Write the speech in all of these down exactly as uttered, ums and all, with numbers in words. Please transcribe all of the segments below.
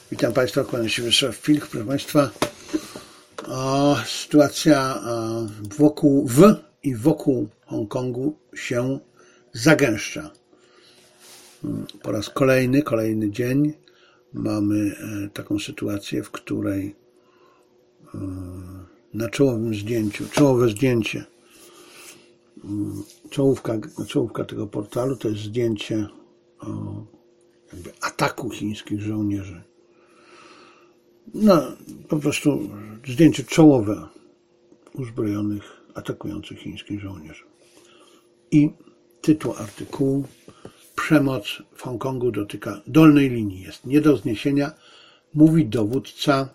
Witam Państwa, kłaniam się Wiesław Pilch. Proszę Państwa, o, sytuacja wokół w i wokół Hongkongu się zagęszcza. Po raz kolejny, kolejny dzień mamy taką sytuację, w której na czołowym zdjęciu, czołowe zdjęcie, czołówka, czołówka tego portalu to jest zdjęcie o, jakby ataku chińskich żołnierzy. No, po prostu zdjęcie czołowe uzbrojonych, atakujących chińskich żołnierzy. I tytuł artykułu: przemoc w Hongkongu dotyka dolnej linii, jest nie do zniesienia, mówi dowódca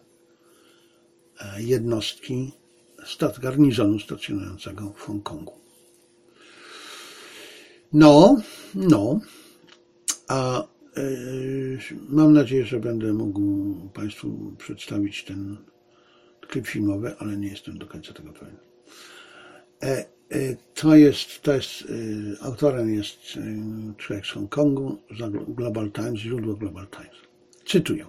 jednostki stat garnizonu stacjonującego w Hongkongu. No, no, a yy, mam nadzieję, że będę mógł Państwu przedstawić ten klip filmowy, ale nie jestem do końca tego pewien. E, e, to jest, to jest, e, autorem jest e, człowiek z Hongkongu, Global Times, źródło Global Times. Cytuję.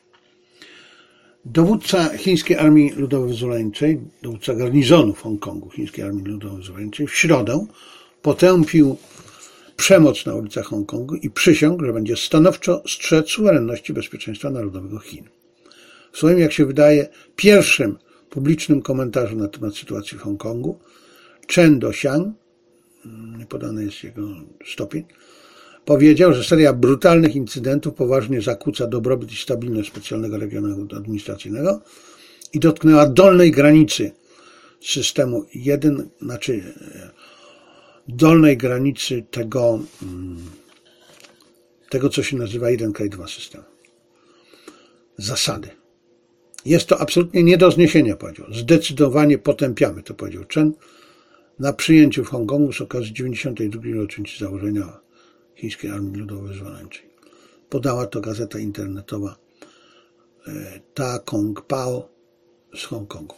Dowódca Chińskiej Armii Ludowo-Wyzwoleńczej, dowódca garnizonu w Hongkongu Chińskiej Armii Ludowo-Wyzwoleńczej w środę potępił przemoc na ulicach Hongkongu i przysiągł, że będzie stanowczo strzec suwerenności i bezpieczeństwa narodowego Chin. W swoim, jak się wydaje, pierwszym publicznym komentarzu na temat sytuacji w Hongkongu Chen Dosiang, nie podany jest jego stopień, powiedział, że seria brutalnych incydentów poważnie zakłóca dobrobyt i stabilność specjalnego regionu administracyjnego i dotknęła dolnej granicy systemu jeden, znaczy dolnej granicy tego, tego co się nazywa jeden kraj, dwa systemy. Zasady. Jest to absolutnie nie do zniesienia, powiedział. Zdecydowanie potępiamy, to powiedział Chen na przyjęciu w Hongkongu z okazji dziewięćdziesiątej drugiej rocznicy założenia Chińskiej Armii Ludowo-Wyzwoleńczej. Podała to gazeta internetowa Ta Kong Pao z Hongkongu.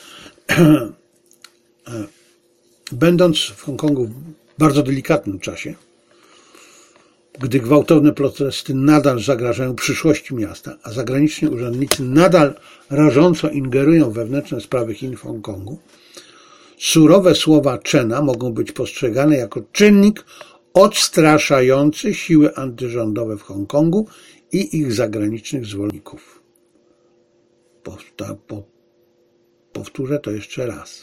Będąc w Hongkongu w bardzo delikatnym czasie, gdy gwałtowne protesty nadal zagrażają przyszłości miasta, a zagraniczni urzędnicy nadal rażąco ingerują w wewnętrzne sprawy Chin w Hongkongu, surowe słowa Chena mogą być postrzegane jako czynnik odstraszający siły antyrządowe w Hongkongu i ich zagranicznych zwolenników. Powtórzę to jeszcze raz.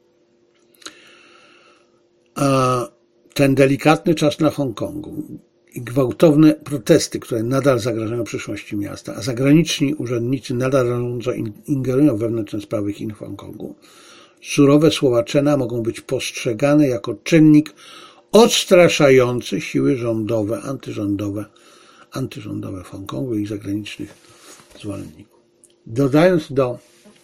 A ten delikatny czas na Hongkongu i gwałtowne protesty, które nadal zagrażają przyszłości miasta, a zagraniczni urzędnicy nadal rażąco ingerują w wewnętrzne sprawy Chin w Hongkongu, surowe słowa Chena mogą być postrzegane jako czynnik odstraszający siły rządowe, antyrządowe, antyrządowe w Hongkongu i ich zagranicznych zwolenników. Dodając do,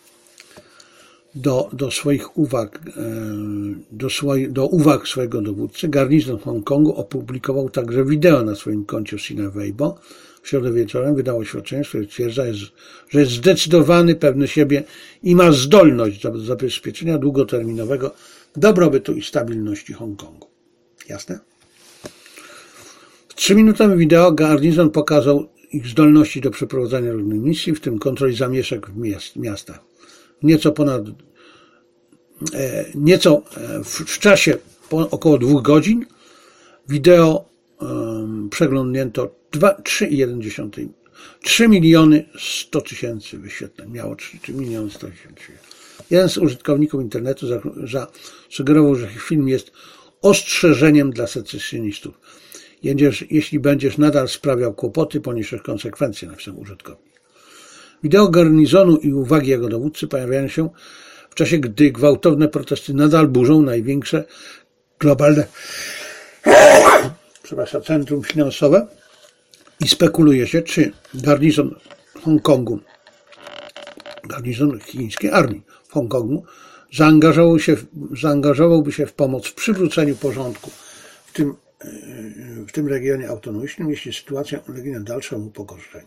do, do swoich uwag, do, swoi, do uwag swojego dowódcy, garnizon w Hongkongu opublikował także wideo na swoim koncie Sina Weibo. W środę wieczorem wydał oświadczenie, które twierdza, że jest zdecydowany, pewny siebie i ma zdolność do zabezpieczenia długoterminowego dobrobytu i stabilności Hongkongu. Jasne? W trzyminutowym wideo garnizon pokazał ich zdolności do przeprowadzania różnych misji, w tym kontroli zamieszek w miast, miastach. Nieco ponad, e, nieco w, w czasie po, około dwóch godzin wideo um, przeglądnięto trzy miliony sto tysięcy wyświetleń. Miało trzy miliony sto tysięcy. Jeden z użytkowników internetu zasugerował, że film jest ostrzeżeniem dla secesjonistów. Jeśli będziesz nadal sprawiał kłopoty, poniesiesz konsekwencje, napisał użytkownik. Wideo garnizonu i uwagi jego dowódcy pojawiają się w czasie, gdy gwałtowne protesty nadal burzą największe globalne przepraszam, centrum finansowe i spekuluje się, czy garnizon Hongkongu, garnizon chińskiej armii w Hongkongu zaangażował się, zaangażowałby się w pomoc w przywróceniu porządku w tym, w tym regionie autonomicznym, jeśli sytuacja ulegnie dalszemu pogorszeniu.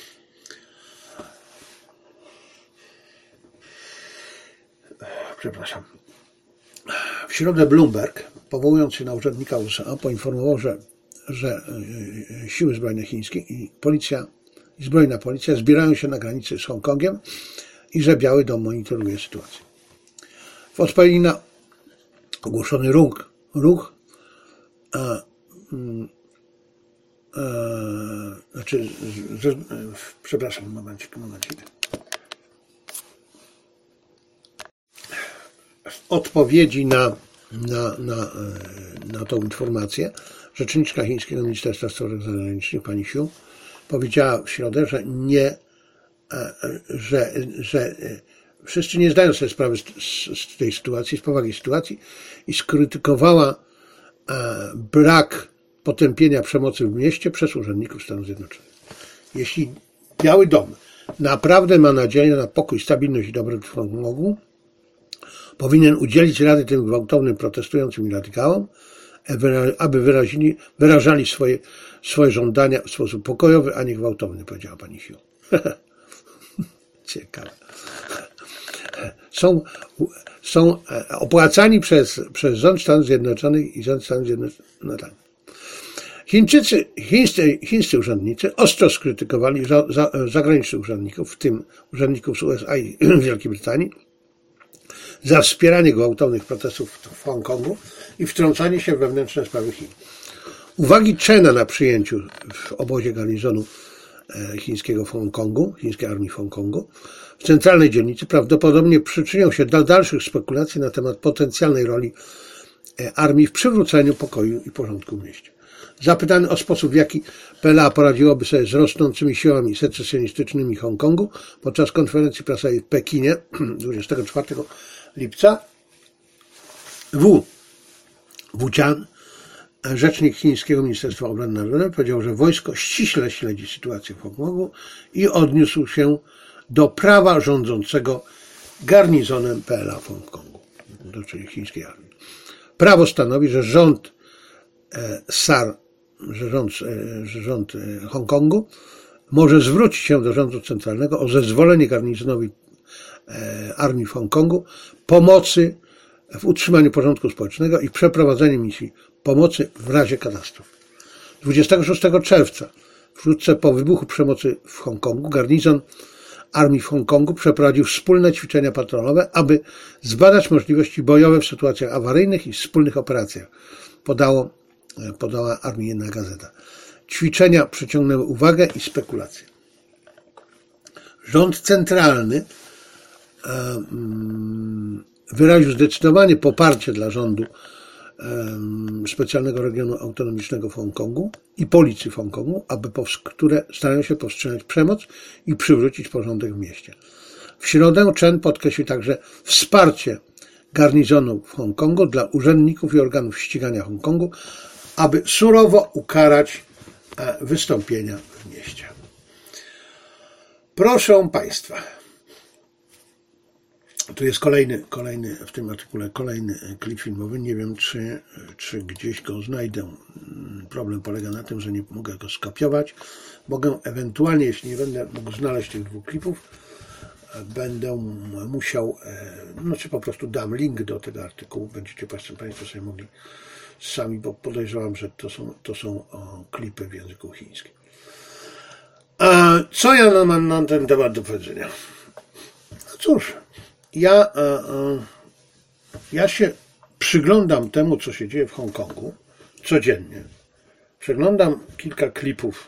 Przepraszam. W środę Bloomberg, powołując się na urzędnika U S A, poinformował, że, że siły zbrojne chińskie i policja i zbrojna policja zbierają się na granicy z Hongkongiem i że Biały Dom monitoruje sytuację. W odpowiedzi na ogłoszony ruch, ruch a, a, znaczy, z, z, przepraszam, momencik, momencik. W odpowiedzi na, na, na, na tą informację rzeczniczka chińskiego Ministerstwa Spraw Zagranicznych, pani Xiu, powiedziała w środę, że nie, że, że wszyscy nie zdają sobie sprawy z, z, z tej sytuacji, z powagi sytuacji i skrytykowała brak potępienia przemocy w mieście przez urzędników Stanów Zjednoczonych. Jeśli Biały Dom naprawdę ma nadzieję na pokój, stabilność i dobrobyt w Hongkongu, powinien udzielić rady tym gwałtownym protestującym i radykałom, aby wyrazili, wyrażali swoje, swoje żądania w sposób pokojowy, a nie gwałtowny, powiedziała pani Xiu. Ciekawe. Są, są opłacani przez, przez rząd Stanów Zjednoczonych i rząd Stanów Zjednoczonych. No tak. Chińczycy, chińscy, chińscy urzędnicy ostro skrytykowali za, za, zagranicznych urzędników, w tym urzędników z U S A i Wielkiej Brytanii, za wspieranie gwałtownych protestów w Hongkongu i wtrącanie się w wewnętrzne sprawy Chin. Uwagi Chena na przyjęciu w obozie garnizonu chińskiego w Hongkongu, chińskiej armii w Hongkongu, w centralnej dzielnicy prawdopodobnie przyczynią się do dalszych spekulacji na temat potencjalnej roli armii w przywróceniu pokoju i porządku w mieście. Zapytany o sposób, w jaki P L A poradziłoby sobie z rosnącymi siłami secesjonistycznymi Hongkongu podczas konferencji prasowej w Pekinie dwudziestego czwartego lipca, Wu Wujian, rzecznik chińskiego Ministerstwa Obrony Narodowej, powiedział, że wojsko ściśle śledzi sytuację w Hongkongu i odniósł się do prawa rządzącego garnizonem P L A w Hongkongu, czyli chińskiej armii. Prawo stanowi, że rząd S A R, że rząd, że rząd Hongkongu może zwrócić się do rządu centralnego o zezwolenie garnizonowi armii w Hongkongu pomocy w utrzymaniu porządku społecznego i przeprowadzeniu misji pomocy w razie katastrof. dwudziestego szóstego czerwca, wkrótce po wybuchu przemocy w Hongkongu, garnizon armii w Hongkongu przeprowadził wspólne ćwiczenia patrolowe, aby zbadać możliwości bojowe w sytuacjach awaryjnych i wspólnych operacjach, podało, podała armijna gazeta. Ćwiczenia przyciągnęły uwagę i spekulacje. Rząd centralny wyraził zdecydowanie poparcie dla rządu specjalnego regionu autonomicznego w Hongkongu i policji w Hongkongu, aby, które starają się powstrzymać przemoc i przywrócić porządek w mieście. W środę Chen podkreślił także wsparcie garnizonu w Hongkongu dla urzędników i organów ścigania Hongkongu, aby surowo ukarać wystąpienia w mieście. Proszę Państwa, tu jest kolejny, kolejny, w tym artykule kolejny klip filmowy. Nie wiem, czy, czy gdzieś go znajdę. Problem polega na tym, że nie mogę go skopiować. Mogę ewentualnie, jeśli nie będę mógł znaleźć tych dwóch klipów, będę musiał, no czy po prostu dam link do tego artykułu. Będziecie Państwo sobie mogli sami, bo podejrzewam, że to są, to są klipy w języku chińskim. A co ja mam na ten temat do powiedzenia? No cóż, Ja, ja się przyglądam temu, co się dzieje w Hongkongu codziennie. Przeglądam kilka klipów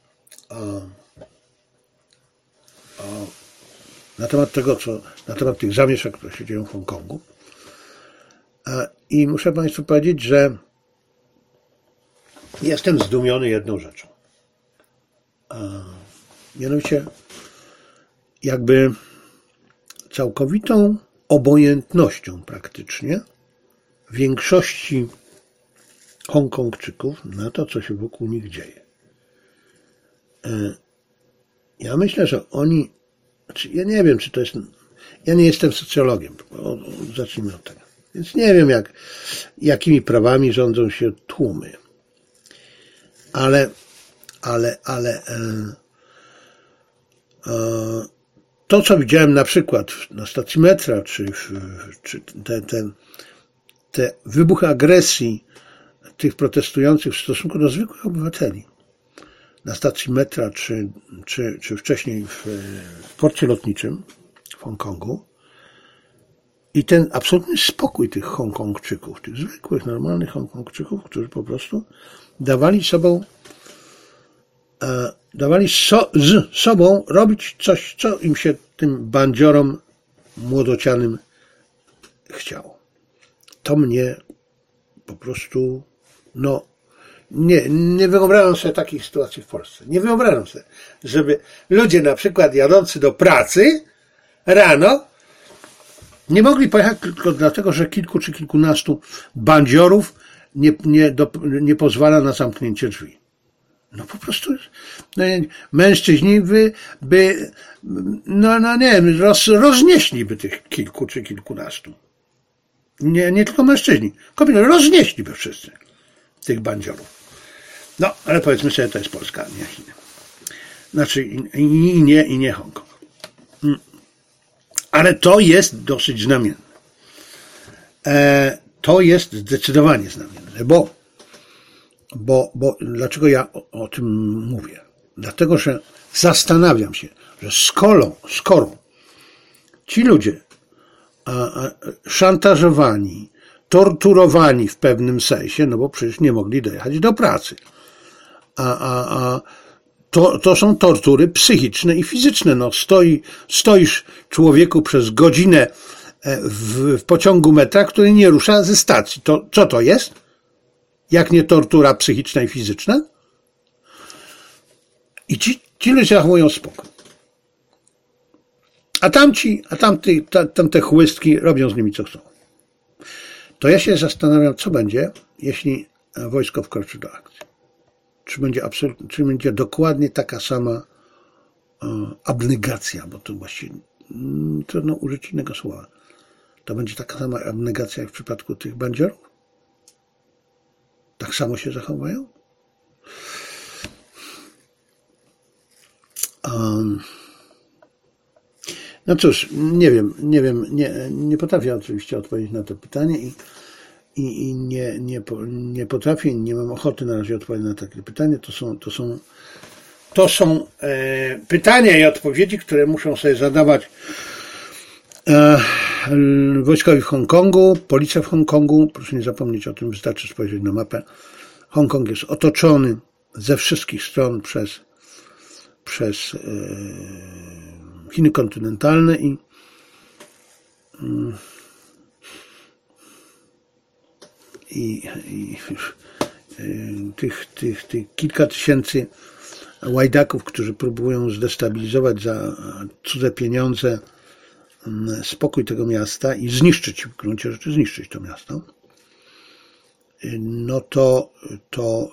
na temat tego, co, na temat tych zamieszek, które się dzieją w Hongkongu. I muszę Państwu powiedzieć, że jestem zdumiony jedną rzeczą. Mianowicie, jakby całkowitą obojętnością praktycznie większości Hongkongczyków na to, co się wokół nich dzieje. Ja myślę, że oni, znaczy ja nie wiem, czy to jest, ja nie jestem socjologiem, zacznijmy od tego, więc nie wiem, jak, jakimi prawami rządzą się tłumy, ale, ale, ale e, e, to, co widziałem na przykład na stacji metra, czy, czy te, te, te wybuchy agresji tych protestujących w stosunku do zwykłych obywateli, na stacji metra, czy, czy, czy wcześniej w, w porcie lotniczym w Hongkongu i ten absolutny spokój tych Hongkongczyków, tych zwykłych, normalnych Hongkongczyków, którzy po prostu dawali sobą e, dawali so, z sobą robić coś, co im się tym bandziorom młodocianym chciało. To mnie po prostu, no, nie, nie wyobrażam sobie takiej sytuacji w Polsce. Nie wyobrażam sobie, żeby ludzie na przykład jadący do pracy rano nie mogli pojechać tylko dlatego, że kilku czy kilkunastu bandziorów nie, nie, do, nie pozwala na zamknięcie drzwi. No po prostu no, mężczyźni by, by no, no nie wiem, roz, roznieśliby tych kilku czy kilkunastu. Nie, nie tylko mężczyźni. Kobiety roznieśliby wszyscy tych bandziorów. No, ale powiedzmy sobie, to jest Polska, nie Chiny. Znaczy i, i nie, i nie Hongkong. Ale to jest dosyć znamienne. E, to jest zdecydowanie znamienne, bo, bo, bo dlaczego ja o, o tym mówię? Dlatego, że zastanawiam się, że skoro, skoro ci ludzie a, a, szantażowani, torturowani w pewnym sensie, no bo przecież nie mogli dojechać do pracy, a, a, a To, to są tortury psychiczne i fizyczne. No, stoi, stoisz człowieku przez godzinę w, w pociągu metra, który nie rusza ze stacji. To co to jest? Jak nie tortura psychiczna i fizyczna? I ci, ci ludzie zachowują spokój. A tamci, a tamty, ta, tamte chłystki robią z nimi co chcą. To ja się zastanawiam, co będzie, jeśli wojsko wkroczy do akcji. Czy będzie absolutnie, czy będzie dokładnie taka sama e, abnegacja, bo to właściwie mm, trudno użyć innego słowa. To będzie taka sama abnegacja jak w przypadku tych bandziorów? Tak samo się zachowują? Um, no cóż, nie wiem, nie wiem, nie, nie potrafię oczywiście odpowiedzieć na to pytanie i I, i nie, nie, nie potrafię, nie mam ochoty na razie odpowiedzieć na takie pytanie. To są, to są, to są e, pytania i odpowiedzi, które muszą sobie zadawać e, wojskowi w Hongkongu, policja w Hongkongu. Proszę nie zapomnieć o tym, wystarczy spojrzeć na mapę. Hongkong jest otoczony ze wszystkich stron przez, przez e, Chiny kontynentalne i mm, I, i y, tych, tych, tych kilka tysięcy łajdaków, którzy próbują zdestabilizować za cudze pieniądze spokój tego miasta i zniszczyć, w gruncie rzeczy zniszczyć to miasto, no to to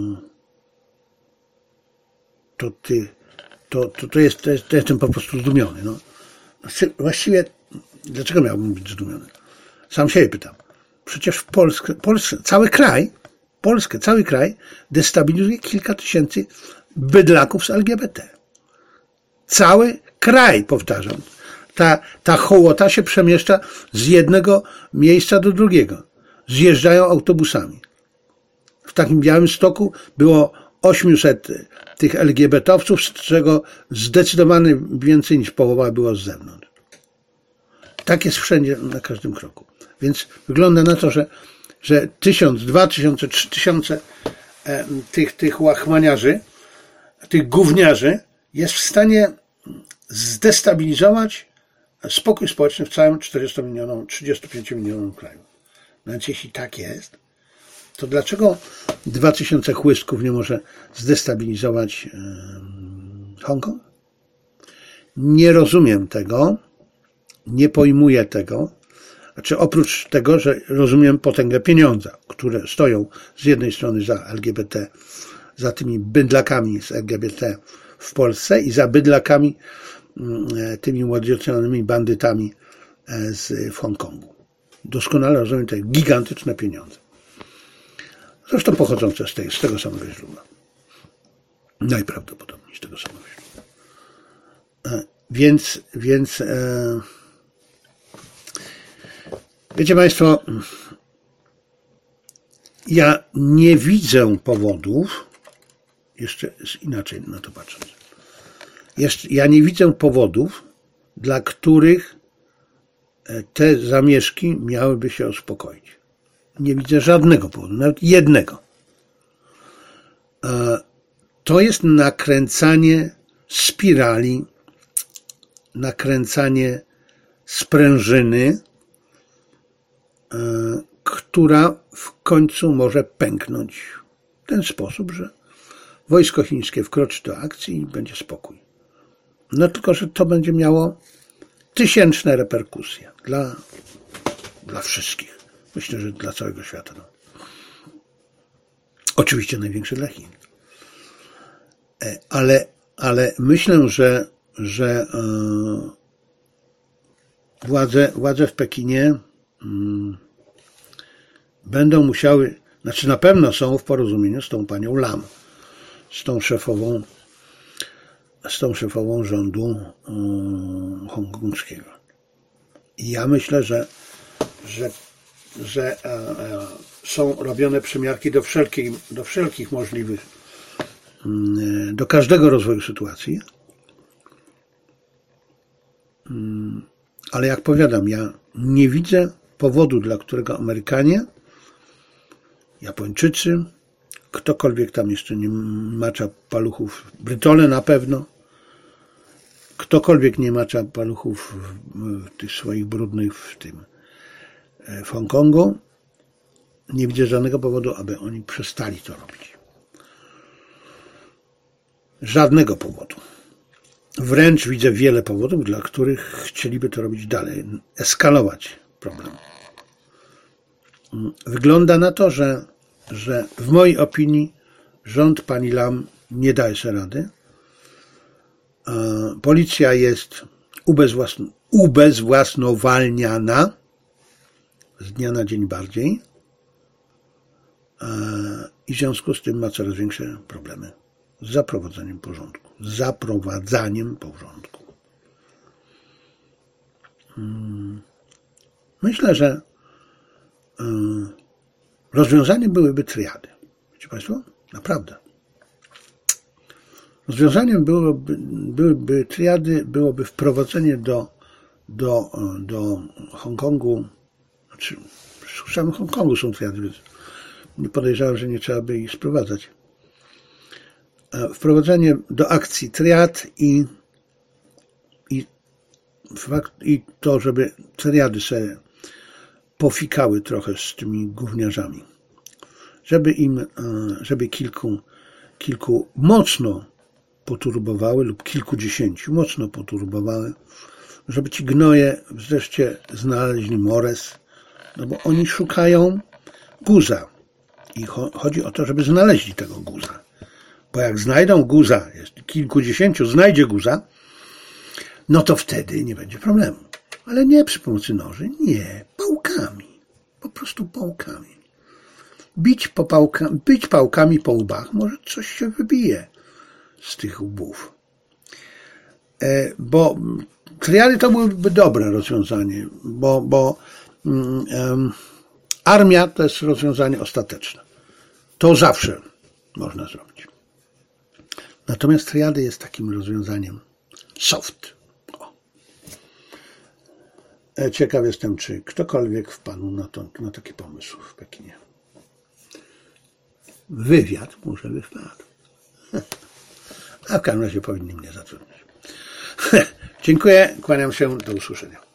to ty to, to, to jest, to jest to jestem po prostu zdumiony. No. Właściwie dlaczego miałbym być zdumiony? Sam siebie pytam. Przecież w Polsce, Polsce, cały kraj, Polskę, cały kraj destabilizuje kilka tysięcy bydlaków z L G B T. Cały kraj, powtarzam. Ta, ta hołota się przemieszcza z jednego miejsca do drugiego. Zjeżdżają autobusami. W takim Białymstoku było osiemset tych L G B T owców, z czego zdecydowanie więcej niż połowa było z zewnątrz. Tak jest wszędzie, na każdym kroku. Więc wygląda na to, że, że tysiąc, dwa tysiące, trzy tysiące e, tych, tych łachmaniarzy, tych gówniarzy jest w stanie zdestabilizować spokój społeczny w całym czterdziestu milionom, trzydziestu pięciu milionom kraju. No więc jeśli tak jest, to dlaczego dwa tysiące chłystków nie może zdestabilizować e, Hongkong? Nie rozumiem tego, nie pojmuję tego. Znaczy oprócz tego, że rozumiem potęgę pieniądza, które stoją z jednej strony za L G B T, za tymi bydlakami z L G B T w Polsce i za bydlakami, tymi młodocianymi bandytami z, w Hongkongu. Doskonale rozumiem te gigantyczne pieniądze. Zresztą pochodzące z, tej, z tego samego źródła. Najprawdopodobniej z tego samego źródła. Więc, więc e, wiecie Państwo, ja nie widzę powodów, jeszcze inaczej na to patrząc. Jeszcze, ja nie widzę powodów, dla których te zamieszki miałyby się uspokoić. Nie widzę żadnego powodu, nawet jednego. To jest nakręcanie spirali, nakręcanie sprężyny, która w końcu może pęknąć w ten sposób, że wojsko chińskie wkroczy do akcji i będzie spokój. No tylko, że to będzie miało tysięczne reperkusje dla, dla wszystkich. Myślę, że dla całego świata. No. Oczywiście największe dla Chin. Ale, ale myślę, że, że yy, władze, władze w Pekinie yy, będą musiały, znaczy na pewno są w porozumieniu z tą panią Lam, z tą szefową, z tą szefową rządu yy, hongkongskiego. I ja myślę, że, że, że yy, yy, są robione przymiarki do wszelkich, do wszelkich możliwych, yy, do każdego rozwoju sytuacji. Yy, ale jak powiadam, ja nie widzę powodu, dla którego Amerykanie, Japończycy, ktokolwiek tam jeszcze nie macza paluchów, Brytole na pewno, ktokolwiek nie macza paluchów w, w tych swoich brudnych w tym w Hongkongu, nie widzę żadnego powodu, aby oni przestali to robić. Żadnego powodu. Wręcz widzę wiele powodów, dla których chcieliby to robić dalej, eskalować problem. Wygląda na to, że, że w mojej opinii rząd pani Lam nie daje sobie rady. Policja jest ubezwłasn- ubezwłasnowalniana z dnia na dzień bardziej i w związku z tym ma coraz większe problemy z zaprowadzeniem porządku. Z zaprowadzaniem porządku. Myślę, że rozwiązaniem byłyby triady. Wiecie Państwo? Naprawdę. Rozwiązaniem byłoby, byłyby triady, byłoby wprowadzenie do, do, do Hongkongu, znaczy w samym Hongkongu są triady, więc nie podejrzewam, że nie trzeba by ich sprowadzać. Wprowadzenie do akcji triad i, i, fakt, i to, żeby triady sobie pofikały trochę z tymi gówniarzami. Żeby im, żeby kilku, kilku mocno poturbowały lub kilkudziesięciu mocno poturbowały, żeby ci gnoje wreszcie znaleźli mores, no bo oni szukają guza i chodzi o to, żeby znaleźli tego guza. Bo jak znajdą guza, jest kilkudziesięciu znajdzie guza, no to wtedy nie będzie problemu. Ale nie przy pomocy noży, nie, pałkami. Po prostu pałkami. Bić, po pałka, bić pałkami po łbach, może coś się wybije z tych łbów. E, bo triady to byłoby dobre rozwiązanie, bo, bo um, armia to jest rozwiązanie ostateczne. To zawsze można zrobić. Natomiast triady jest takim rozwiązaniem soft. O. Ciekaw jestem, czy ktokolwiek wpadł na, to, na taki pomysł w Pekinie. Wywiad może by wpadł. A w każdym razie powinni mnie zatrudnić. Dziękuję, kłaniam się, do usłyszenia.